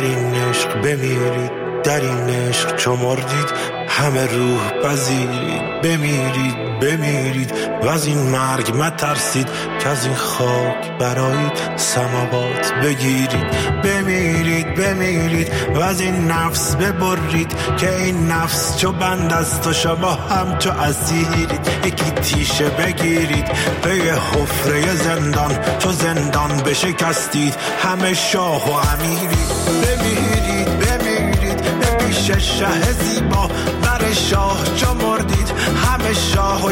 این عشق بمیرید، در این عشق چو مردید همه روح پذیرید. بمیرید بمیرید و از این مرگ مترسید که از این خاک برایید سماوات بگیرید. بمیرید بمیرید و از این نفس ببرید که این نفس چو بند است و شما هم چو اسیرید. یکی تیشه بگیرید به یه حفره زندان، چو زندان بشکستید همه شاه و امیرید. بمیرید بمیرید به پیش شه زیبا، بر شاه چو مردید همه شاه و